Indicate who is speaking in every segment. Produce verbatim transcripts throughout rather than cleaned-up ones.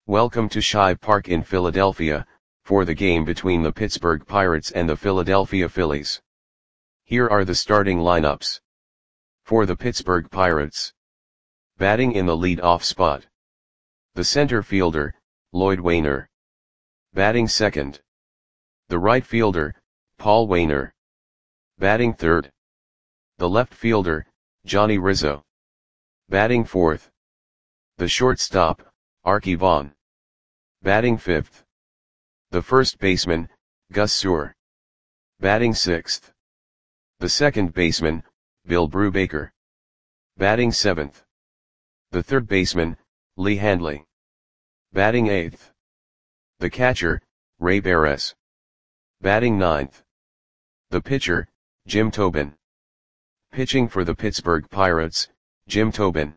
Speaker 1: Welcome to Shive Park in Philadelphia, for the game between the Pittsburgh Pirates and the Philadelphia Phillies. Here are the starting lineups. For the Pittsburgh Pirates. Batting in the lead-off spot. The center fielder, Lloyd Waner. Batting second. The right fielder, Paul Waner. Batting third. The left fielder, Johnny Rizzo. Batting fourth. The shortstop, Arky Vaughan. Batting fifth. The first baseman, Gus Suhr. Batting sixth. The second baseman, Bill Brubaker. Batting seventh. The third baseman, Lee Handley. Batting eighth. The catcher, Ray Beres. Batting ninth. The pitcher, Jim Tobin. Pitching for the Pittsburgh Pirates, Jim Tobin.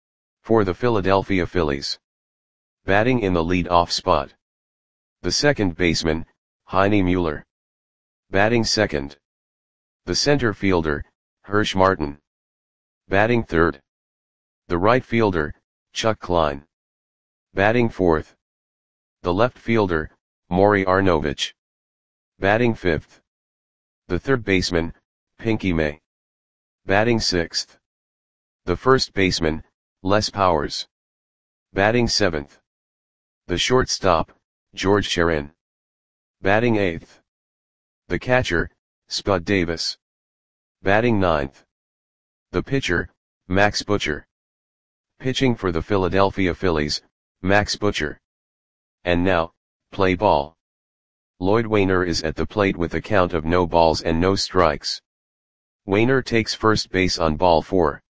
Speaker 1: For the Philadelphia Phillies. Batting in the lead-off spot. The second baseman, Heine Mueller. Batting second. The center fielder, Hirsch Martin. Batting third. The right fielder, Chuck Klein. Batting fourth. The left fielder, Maury Arnovich. Batting fifth. The third baseman, Pinky May. Batting sixth. The first baseman, Les Powers. Batting seventh. The shortstop, George Sherin. Batting eighth. The catcher, Spud Davis. Batting ninth. The pitcher, Max Butcher. Pitching for the Philadelphia Phillies, Max Butcher. And now, play ball. Lloyd Waner is at the plate with a count of no balls and no strikes. Waner takes first base on ball four.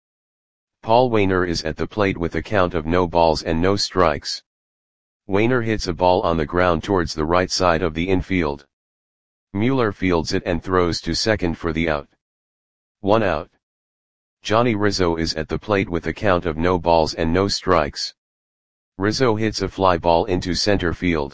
Speaker 1: Paul Waner is at the plate with a count of no balls and no strikes. Waner hits a ball on the ground towards the right side of the infield. Mueller fields it and throws to second for the out. One out. Johnny Rizzo is at the plate with a count of no balls and no strikes. Rizzo hits a fly ball into center field.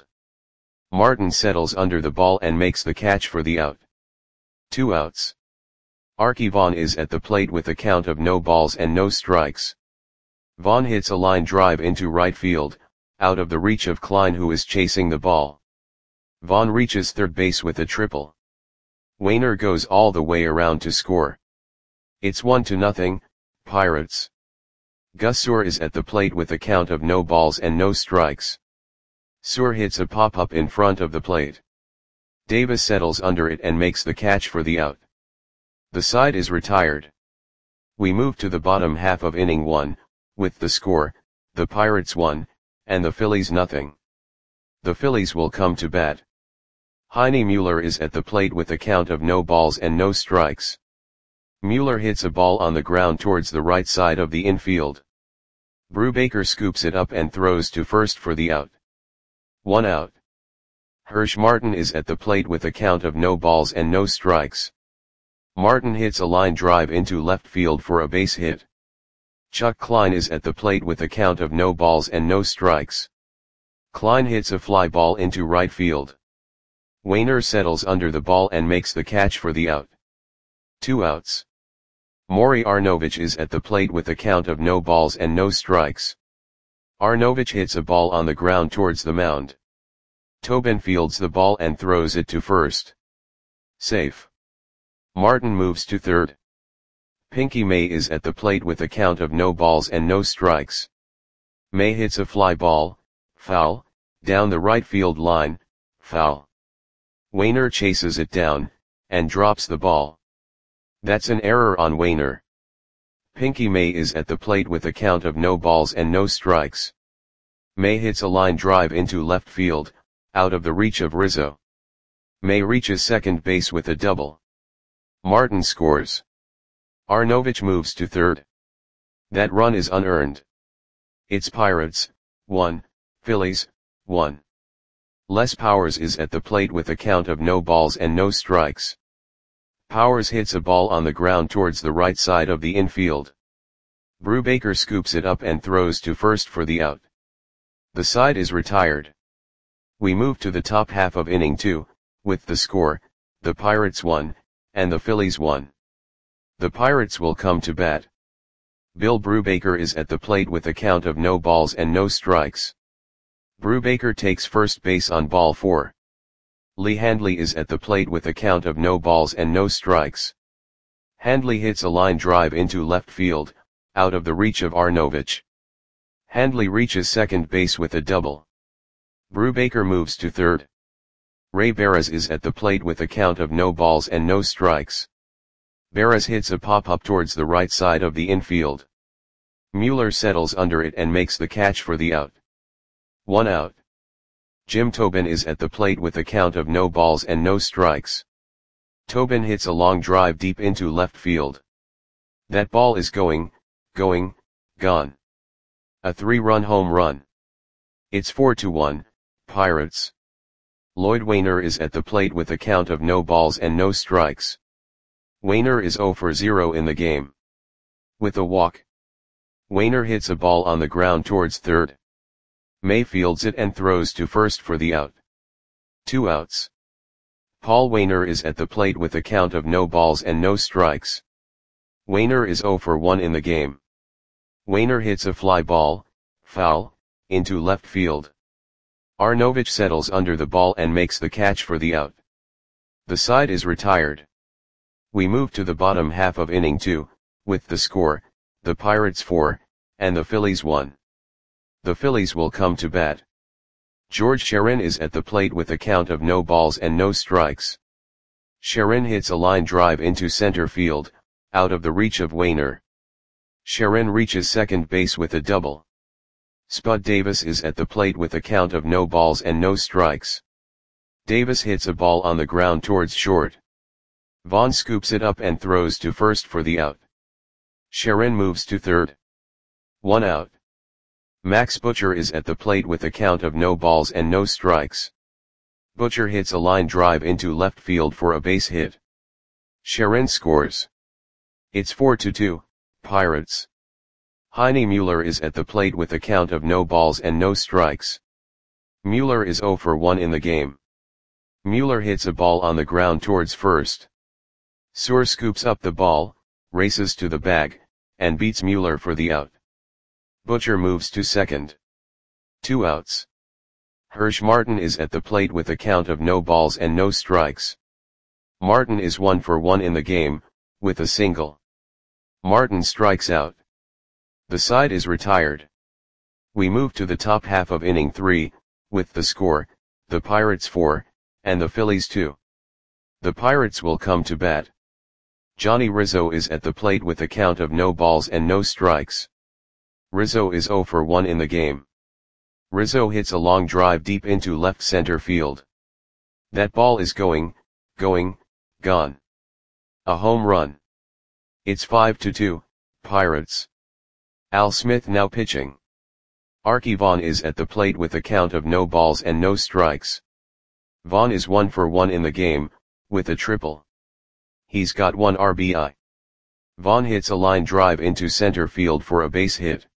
Speaker 1: Martin settles under the ball and makes the catch for the out. Two outs. Arky Vaughan is at the plate with a count of no balls and no strikes. Vaughan hits a line drive into right field, out of the reach of Klein, who is chasing the ball. Vaughan reaches third base with a triple. Waner goes all the way around to score. It's one to nothing, Pirates. Gus Suhr is at the plate with a count of no balls and no strikes. Suhr hits a pop-up in front of the plate. Davis settles under it and makes the catch for the out. The side is retired. We move to the bottom half of inning one, with the score, the Pirates one, and the Phillies nothing. The Phillies will come to bat. Heine Mueller is at the plate with a count of no balls and no strikes. Mueller hits a ball on the ground towards the right side of the infield. Brubaker scoops it up and throws to first for the out. One out. Hirsch Martin is at the plate with a count of no balls and no strikes. Martin hits a line drive into left field for a base hit. Chuck Klein is at the plate with a count of no balls and no strikes. Klein hits a fly ball into right field. Waner settles under the ball and makes the catch for the out. Two outs. Maury Arnovich is at the plate with a count of no balls and no strikes. Arnovich hits a ball on the ground towards the mound. Tobin fields the ball and throws it to first. Safe. Martin moves to third. Pinky May is at the plate with a count of no balls and no strikes. May hits a fly ball, foul, down the right field line, foul. Waner chases it down, and drops the ball. That's an error on Waner. Pinky May is at the plate with a count of no balls and no strikes. May hits a line drive into left field, out of the reach of Rizzo. May reaches second base with a double. Martin scores. Arnovich moves to third. That run is unearned. It's Pirates, one, Phillies, one. Les Powers is at the plate with a count of no balls and no strikes. Powers hits a ball on the ground towards the right side of the infield. Brubaker scoops it up and throws to first for the out. The side is retired. We move to the top half of inning two, with the score, the Pirates one, and the Phillies one. The Pirates will come to bat. Bill Brubaker is at the plate with a count of no balls and no strikes. Brubaker takes first base on ball four. Lee Handley is at the plate with a count of no balls and no strikes. Handley hits a line drive into left field, out of the reach of Arnovich. Handley reaches second base with a double. Brubaker moves to third. Ray Barras is at the plate with a count of no balls and no strikes. Barras hits a pop-up towards the right side of the infield. Mueller settles under it and makes the catch for the out. One out. Jim Tobin is at the plate with a count of no balls and no strikes. Tobin hits a long drive deep into left field. That ball is going, going, gone. A three-run home run. It's four to one, Pirates. Lloyd Wainer is at the plate with a count of no balls and no strikes. Wainer is zero for zero in the game. With a walk. Wainer hits a ball on the ground towards third. May fields it and throws to first for the out. Two outs. Paul Wainer is at the plate with a count of no balls and no strikes. Wainer is zero for one in the game. Wainer hits a fly ball, foul, into left field. Arnovich settles under the ball and makes the catch for the out. The side is retired. We move to the bottom half of inning two, with the score, the Pirates four, and the Phillies one. The Phillies will come to bat. George Sherin is at the plate with a count of no balls and no strikes. Sherin hits a line drive into center field, out of the reach of Wainer. Sherin reaches second base with a double. Spud Davis is at the plate with a count of no balls and no strikes. Davis hits a ball on the ground towards short. Vaughn scoops it up and throws to first for the out. Sherin moves to third. One out. Max Butcher is at the plate with a count of no balls and no strikes. Butcher hits a line drive into left field for a base hit. Sherin scores. It's four to two, Pirates. Heine Mueller is at the plate with a count of no balls and no strikes. Mueller is zero for one in the game. Mueller hits a ball on the ground towards first. Suhr scoops up the ball, races to the bag, and beats Mueller for the out. Butcher moves to second. Two outs. Hirsch Martin is at the plate with a count of no balls and no strikes. Martin is one for one in the game, with a single. Martin strikes out. The side is retired. We move to the top half of inning three, with the score, the Pirates four, and the Phillies two. The Pirates will come to bat. Johnny Rizzo is at the plate with a count of no balls and no strikes. Rizzo is zero for one in the game. Rizzo hits a long drive deep into left center field. That ball is going, going, gone. A home run. It's five to two, Pirates. Al Smith now pitching. Archie Vaughn is at the plate with a count of no balls and no strikes. Vaughn is one for one in the game, with a triple. He's got one R B I. Vaughn hits a line drive into center field for a base hit.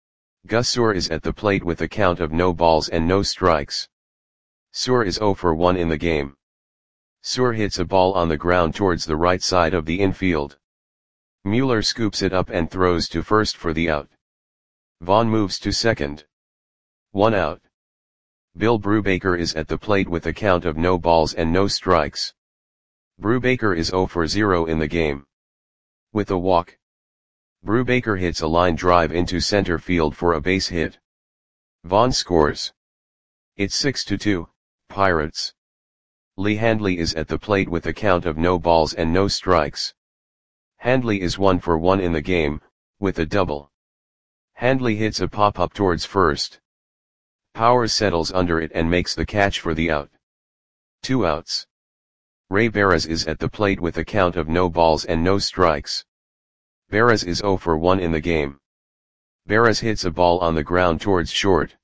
Speaker 1: Gus Suhr is at the plate with a count of no balls and no strikes. Suhr is zero for one in the game. Suhr hits a ball on the ground towards the right side of the infield. Mueller scoops it up and throws to first for the out. Vaughn moves to second. One out. Bill Brubaker is at the plate with a count of no balls and no strikes. Brubaker is zero for zero in the game. With a walk. Brubaker hits a line drive into center field for a base hit. Vaughn scores. It's six to two, Pirates. Lee Handley is at the plate with a count of no balls and no strikes. Handley is one for one in the game, with a double. Handley hits a pop-up towards first. Powers settles under it and makes the catch for the out. Two outs. Ray Barras is at the plate with a count of no balls and no strikes. Barras is zero for one in the game. Barras hits a ball on the ground towards short.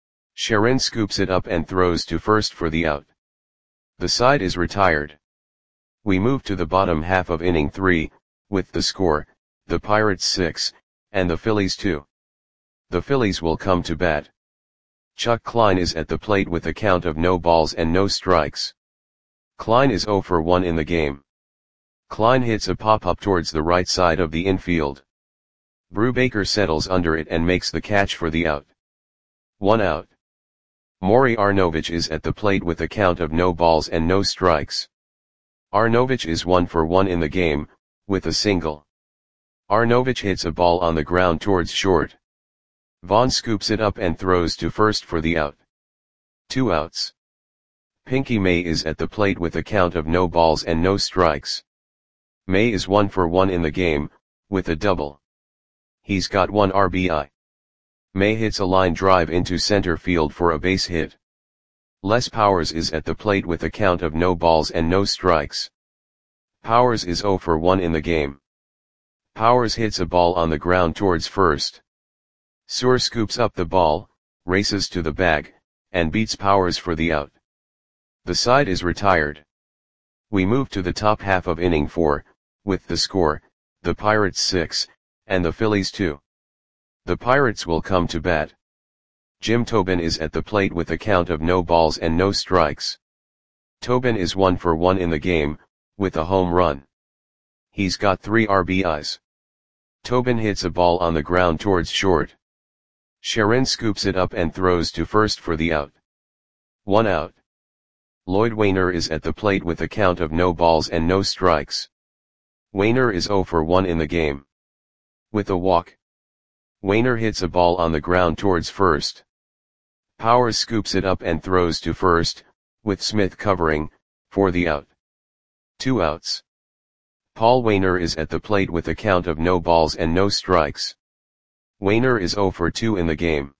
Speaker 1: Sherin scoops it up and throws to first for the out. The side is retired. We move to the bottom half of inning three, with the score, the Pirates six, and the Phillies two. The Phillies will come to bat. Chuck Klein is at the plate with a count of no balls and no strikes. Klein is zero for one in the game. Klein hits a pop-up towards the right side of the infield. Brubaker settles under it and makes the catch for the out. One out. Maury Arnovich is at the plate with a count of no balls and no strikes. Arnovich is one for one in the game, with a single. Arnovich hits a ball on the ground towards short. Vaughn scoops it up and throws to first for the out. Two outs. Pinky May is at the plate with a count of no balls and no strikes. May is one for one in the game, with a double. He's got one R B I. May hits a line drive into center field for a base hit. Les Powers is at the plate with a count of no balls and no strikes. Powers is zero for one in the game. Powers hits a ball on the ground towards first. Suhr scoops up the ball, races to the bag, and beats Powers for the out. The side is retired. We move to the top half of inning four, with the score, the Pirates six, and the Phillies two. The Pirates will come to bat. Jim Tobin is at the plate with a count of no balls and no strikes. Tobin is one for one in the game, with a home run. He's got three R B Is. Tobin hits a ball on the ground towards short. Sharon scoops it up and throws to first for the out. One out. Lloyd Wainer is at the plate with a count of no balls and no strikes. Wainer is zero for one in the game. With a walk. Wainer hits a ball on the ground towards first. Powers scoops it up and throws to first, with Smith covering, for the out. Two outs. Paul Wainer is at the plate with a count of no balls and no strikes. Wainer is zero for two in the game.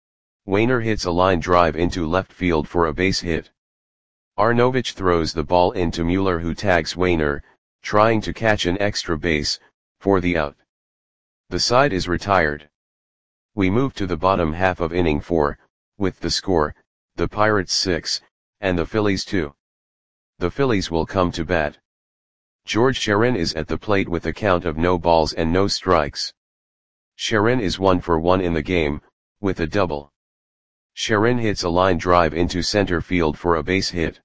Speaker 1: Wainer hits a line drive into left field for a base hit. Arnovich throws the ball into Mueller, who tags Wainer, trying to catch an extra base, for the out. The side is retired. We move to the bottom half of inning four, with the score, the Pirates six, and the Phillies two. The Phillies will come to bat. George Sharon is at the plate with a count of no balls and no strikes. Sharon is one for one in the game, with a double. Sharon hits a line drive into center field for a base hit.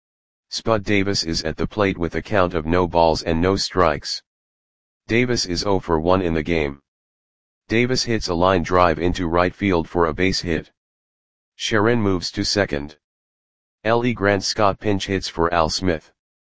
Speaker 1: Spud Davis is at the plate with a count of no balls and no strikes. Davis is zero for one in the game. Davis hits a line drive into right field for a base hit. Sharon moves to second. L E Grant Scott pinch hits for Al Smith.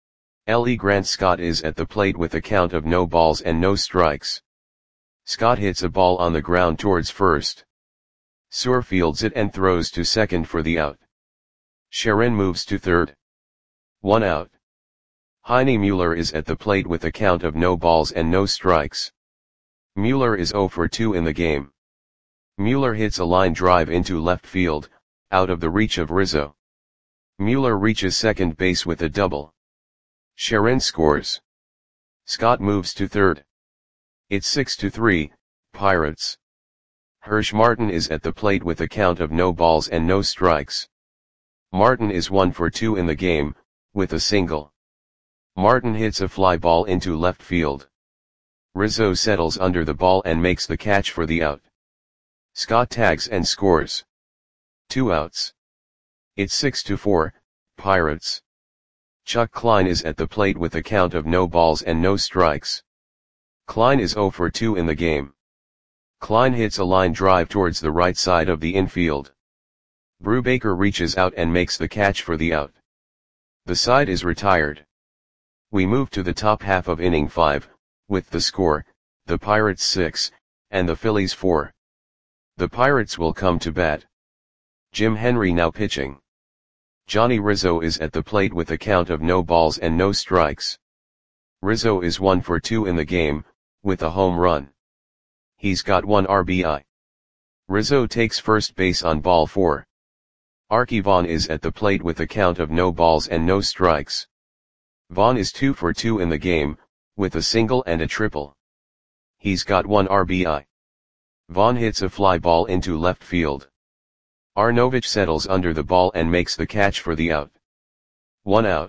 Speaker 1: L E Grant Scott is at the plate with a count of no balls and no strikes. Scott hits a ball on the ground towards first. Suhr fields it and throws to second for the out. Sharon moves to third. One out. Heine Mueller is at the plate with a count of no balls and no strikes. Mueller is zero for two in the game. Mueller hits a line drive into left field, out of the reach of Rizzo. Mueller reaches second base with a double. Sharon scores. Scott moves to third. It's six to three, Pirates. Hirsch Martin is at the plate with a count of no balls and no strikes. Martin is one for two in the game, with a single. Martin hits a fly ball into left field. Rizzo settles under the ball and makes the catch for the out. Scott tags and scores. Two outs. It's six to four, Pirates. Chuck Klein is at the plate with a count of no balls and no strikes. Klein is zero for two in the game. Klein hits a line drive towards the right side of the infield. Brubaker reaches out and makes the catch for the out. The side is retired. We move to the top half of inning five, with the score, the Pirates six, and the Phillies four. The Pirates will come to bat. Jim Henry now pitching. Johnny Rizzo is at the plate with a count of no balls and no strikes. Rizzo is one for two in the game, with a home run. He's got one R B I. Rizzo takes first base on ball four. Arky Vaughan is at the plate with a count of no balls and no strikes. Vaughan is two for two in the game, with a single and a triple. He's got one R B I. Vaughan hits a fly ball into left field. Arnovich settles under the ball and makes the catch for the out. One out.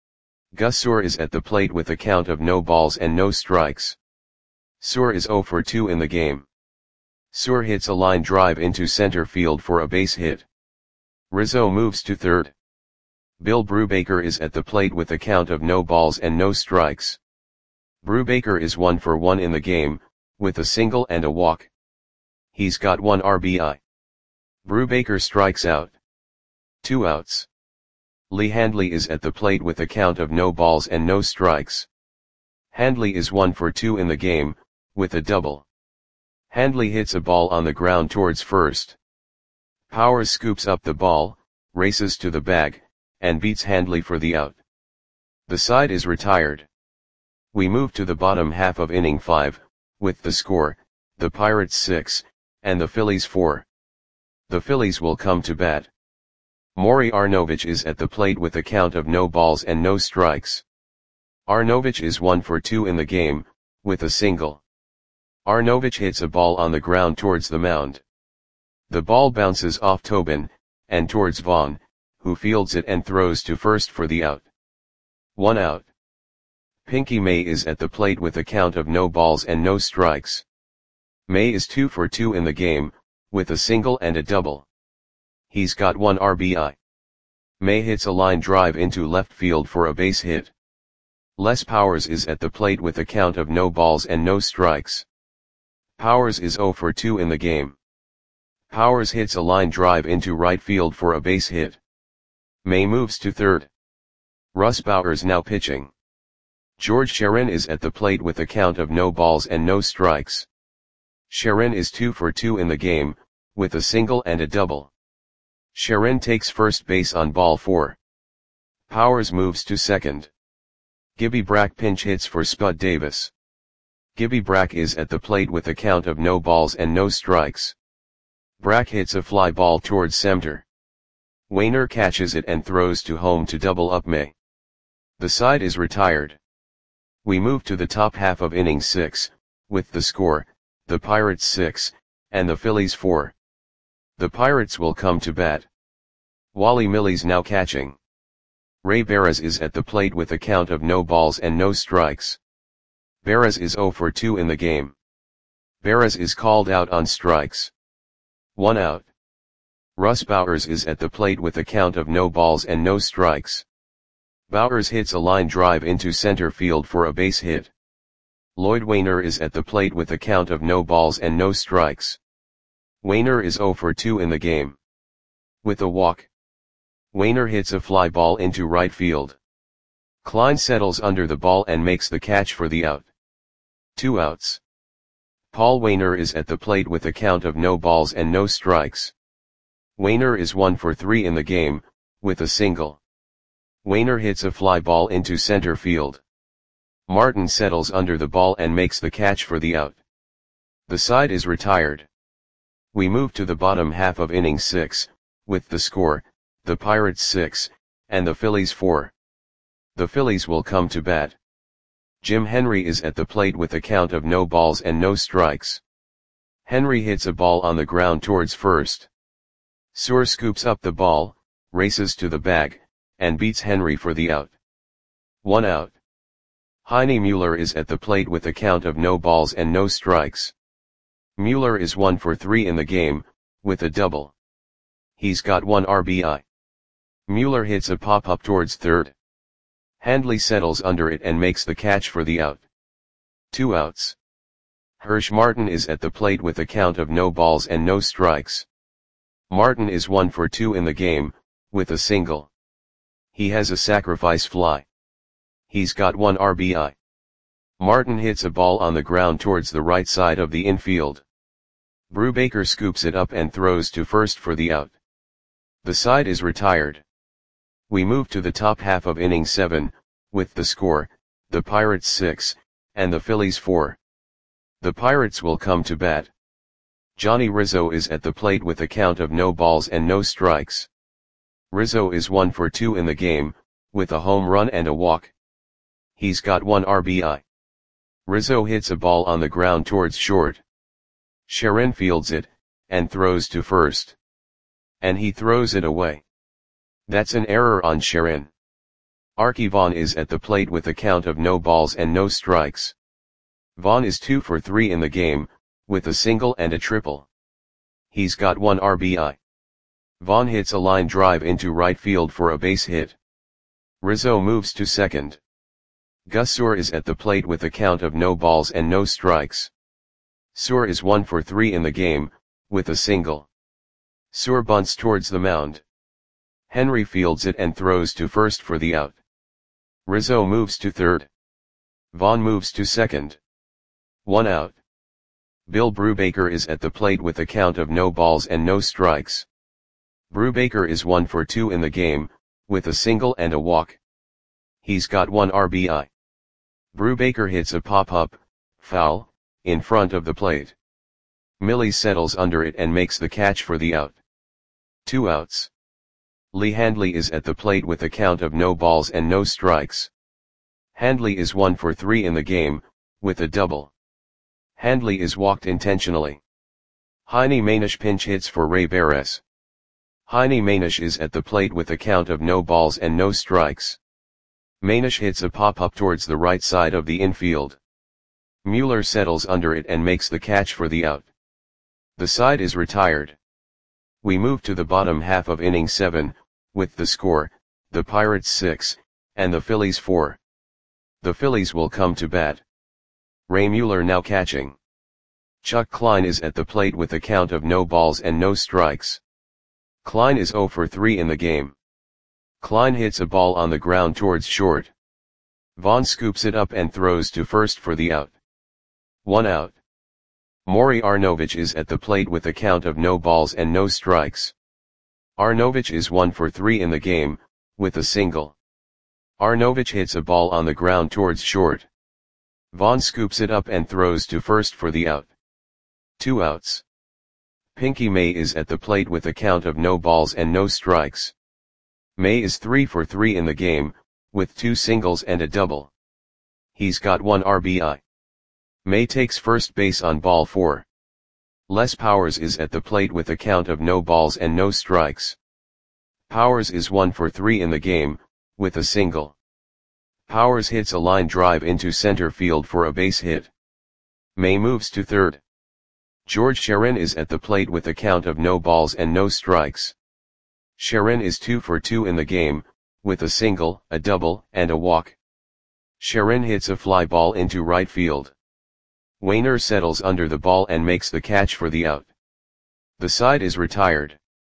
Speaker 1: Gus Suhr is at the plate with a count of no balls and no strikes. Suhr is zero for two in the game. Suhr hits a line drive into center field for a base hit. Rizzo moves to third. Bill Brubaker is at the plate with a count of no balls and no strikes. Brubaker is one for one in the game, with a single and a walk. He's got one R B I. Brubaker strikes out. Two outs. Lee Handley is at the plate with a count of no balls and no strikes. Handley is one for two in the game, with a double. Handley hits a ball on the ground towards first. Powers scoops up the ball, races to the bag, and beats Handley for the out. The side is retired. We move to the bottom half of inning five, with the score, the Pirates six, and the Phillies four. The Phillies will come to bat. Maury Arnovich is at the plate with a count of no balls and no strikes. Arnovich is one for two in the game, with a single. Arnovich hits a ball on the ground towards the mound. The ball bounces off Tobin, and towards Vaughn, who fields it and throws to first for the out. One out. Pinky May is at the plate with a count of no balls and no strikes. May is two for two in the game, with a single and a double. He's got one R B I. May hits a line drive into left field for a base hit. Les Powers is at the plate with a count of no balls and no strikes. Powers is zero for two in the game. Powers hits a line drive into right field for a base hit. May moves to third. Russ Bowers now pitching. George Sherin is at the plate with a count of no balls and no strikes. Sherin is two for two in the game, with a single and a double. Sherin takes first base on ball four. Powers moves to second. Gibby Brack pinch hits for Spud Davis. Gibby Brack is at the plate with a count of no balls and no strikes. Brack hits a fly ball towards center. Wainer catches it and throws to home to double up May. The side is retired. We move to the top half of inning six, with the score, the Pirates six, and the Phillies four. The Pirates will come to bat. Wally Millie's now catching. Ray Barras is at the plate with a count of no balls and no strikes. Barras is zero for two in the game. Barras is called out on strikes. One out. Russ Bowers is at the plate with a count of no balls and no strikes. Bowers hits a line drive into center field for a base hit. Lloyd Wainer is at the plate with a count of no balls and no strikes. Wainer is zero for two in the game. With a walk. Wainer hits a fly ball into right field. Klein settles under the ball and makes the catch for the out. Two outs. Paul Wainer is at the plate with a count of no balls and no strikes. Wainer is one for three in the game, with a single. Wainer hits a fly ball into center field. Martin settles under the ball and makes the catch for the out. The side is retired. We move to the bottom half of inning six, with the score, the Pirates six, and the Phillies four. The Phillies will come to bat. Jim Henry is at the plate with a count of no balls and no strikes. Henry hits a ball on the ground towards first. Suhr scoops up the ball, races to the bag, and beats Henry for the out. One out. Heine Mueller is at the plate with a count of no balls and no strikes. Mueller is one for three in the game, with a double. He's got one R B I. Mueller hits a pop-up towards third. Handley settles under it and makes the catch for the out. Two outs. Hirsch Martin is at the plate with a count of no balls and no strikes. Martin is one for two in the game, with a single. He has a sacrifice fly. He's got one R B I. Martin hits a ball on the ground towards the right side of the infield. Brubaker scoops it up and throws to first for the out. The side is retired. We move to the top half of inning seven, with the score, the Pirates six, and the Phillies four. The Pirates will come to bat. Johnny Rizzo is at the plate with a count of no balls and no strikes. Rizzo is one for two in the game, with a home run and a walk. He's got one R B I. Rizzo hits a ball on the ground towards short. Sherin fields it, and throws to first. And he throws it away. That's an error on Sherin. Arky Vaughan is at the plate with a count of no balls and no strikes. Vaughan is two for three in the game, with a single and a triple. He's got one R B I. Vaughan hits a line drive into right field for a base hit. Rizzo moves to second. Gus Suhr is at the plate with a count of no balls and no strikes. Suhr is one for three in the game, with a single. Suhr bunts towards the mound. Henry fields it and throws to first for the out. Rizzo moves to third. Vaughn moves to second. One out. Bill Brubaker is at the plate with a count of no balls and no strikes. Brubaker is one for two in the game, with a single and a walk. He's got one R B I. Brubaker hits a pop-up, foul, in front of the plate. Millie settles under it and makes the catch for the out. Two outs. Lee Handley is at the plate with a count of no balls and no strikes. Handley is one for three in the game, with a double. Handley is walked intentionally. Heine Manish pinch hits for Ray Barres. Heine Manish is at the plate with a count of no balls and no strikes. Manish hits a pop-up towards the right side of the infield. Mueller settles under it and makes the catch for the out. The side is retired. We move to the bottom half of inning seven, with the score, the Pirates six, and the Phillies four. The Phillies will come to bat. Ray Mueller now catching. Chuck Klein is at the plate with a count of no balls and no strikes. Klein is zero for three in the game. Klein hits a ball on the ground towards short. Vaughn scoops it up and throws to first for the out. One out. Maury Arnovich is at the plate with a count of no balls and no strikes. Arnovich is one for three in the game, with a single. Arnovich hits a ball on the ground towards short. Vaughn scoops it up and throws to first for the out. Two outs. Pinky May is at the plate with a count of no balls and no strikes. May is three for three in the game, with two singles and a double. He's got one R B I. May takes first base on ball four. Les Powers is at the plate with a count of no balls and no strikes. Powers is one for three in the game, with a single. Powers hits a line drive into center field for a base hit. May moves to third. George Sharon is at the plate with a count of no balls and no strikes. Sharon is two for two in the game, with a single, a double, and a walk. Sharon hits a fly ball into right field. Wainer settles under the ball and makes the catch for the out. The side is retired.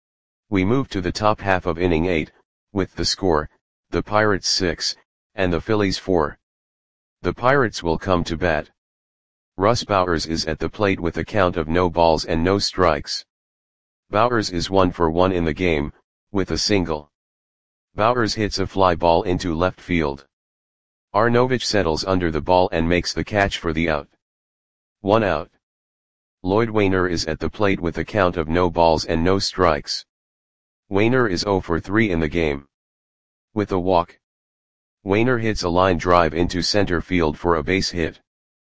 Speaker 1: We move to the top half of inning eight, with the score, the Pirates six, and the Phillies four. The Pirates will come to bat. Russ Bowers is at the plate with a count of no balls and no strikes. Bowers is one for one in the game, with a single. Bowers hits a fly ball into left field. Arnovich settles under the ball and makes the catch for the out. One out. Lloyd Wainer is at the plate with a count of no balls and no strikes. Wainer is zero for three in the game. With a walk. Wainer hits a line drive into center field for a base hit.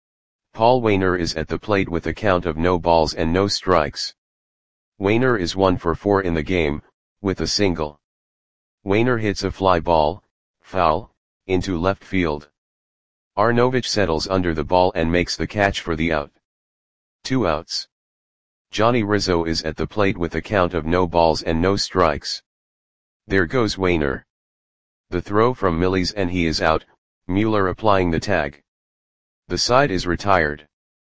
Speaker 1: Paul Wainer is at the plate with a count of no balls and no strikes. Wainer is one for four in the game, with a single. Wainer hits a fly ball, foul, into left field. Arnovich settles under the ball and makes the catch for the out. Two outs. Johnny Rizzo is at the plate with a count of no balls and no strikes. There goes Wainer. The throw from Millies and he is out, Mueller applying the tag. The side is retired.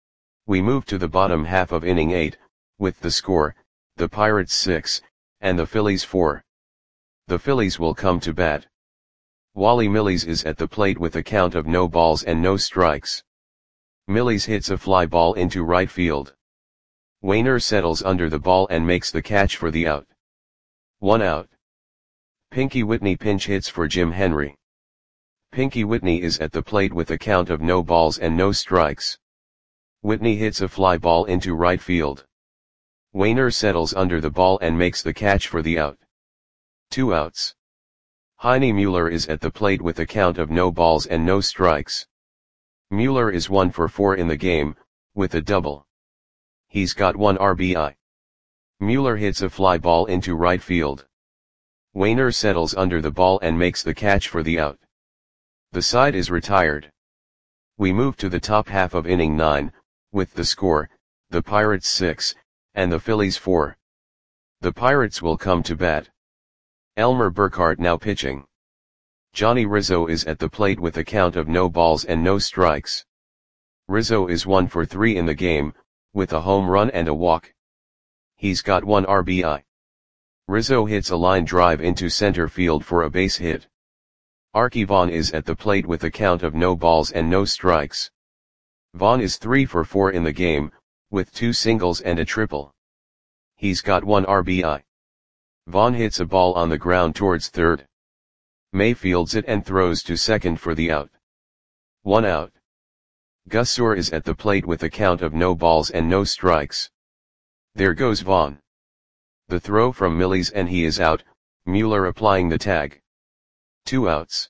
Speaker 1: We move to the bottom half of inning eight, with the score, the Pirates six, and the Phillies four. The Phillies will come to bat. Wally Millies is at the plate with a count of no balls and no strikes. Millies hits a fly ball into right field. Wainer settles under the ball and makes the catch for the out. One out. Pinky Whitney pinch hits for Jim Henry. Pinky Whitney is at the plate with a count of no balls and no strikes. Whitney hits a fly ball into right field. Wainer settles under the ball and makes the catch for the out. Two outs. Heine Mueller is at the plate with a count of no balls and no strikes. Mueller is one for four in the game, with a double. He's got one R B I. Mueller hits a fly ball into right field. Wainer settles under the ball and makes the catch for the out. The side is retired. We move to the top half of inning nine, with the score, the Pirates six, and the Phillies four. The Pirates will come to bat. Elmer Burkhart now pitching. Johnny Rizzo is at the plate with a count of no balls and no strikes. Rizzo is one for three in the game, with a home run and a walk. He's got one R B I. Rizzo hits a line drive into center field for a base hit. Arky Vaughan is at the plate with a count of no balls and no strikes. Vaughan is three for four in the game, with two singles and a triple. He's got one R B I. Vaughan hits a ball on the ground towards third. May fields it and throws to second for the out. One out. Gus Suhr is at the plate with a count of no balls and no strikes. There goes Vaughan. The throw from Millies and he is out, Mueller applying the tag. Two outs.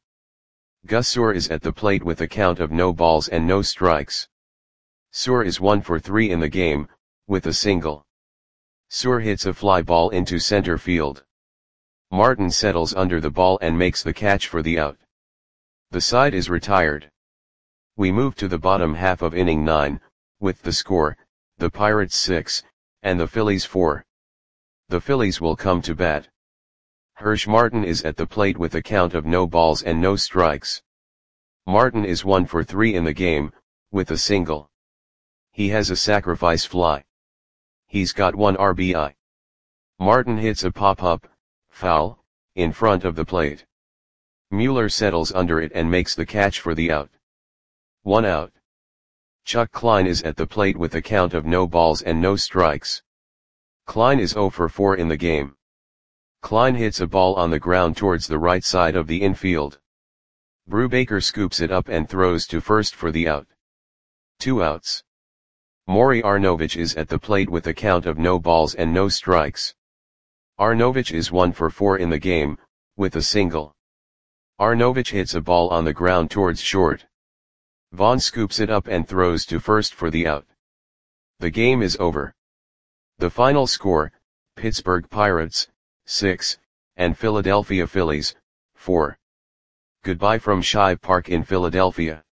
Speaker 1: Gus Suhr is at the plate with a count of no balls and no strikes. Suhr is one for three in the game, with a single. Suhr hits a fly ball into center field. Martin settles under the ball and makes the catch for the out. The side is retired. We move to the bottom half of inning nine, with the score, the Pirates six, and the Phillies four. The Phillies will come to bat. Hirsch Martin is at the plate with a count of no balls and no strikes. Martin is one for three in the game, with a single. He has a sacrifice fly. He's got one R B I. Martin hits a pop-up, foul, in front of the plate. Mueller settles under it and makes the catch for the out. One out. Chuck Klein is at the plate with a count of no balls and no strikes. Klein is zero for four in the game. Klein hits a ball on the ground towards the right side of the infield. Brubaker scoops it up and throws to first for the out. Two outs. Maury Arnovich is at the plate with a count of no balls and no strikes. Arnovich is one for four in the game, with a single. Arnovich hits a ball on the ground towards short. Vaughan scoops it up and throws to first for the out. The game is over. The final score, Pittsburgh Pirates, six, and Philadelphia Phillies, four. Goodbye from Shive Park in Philadelphia.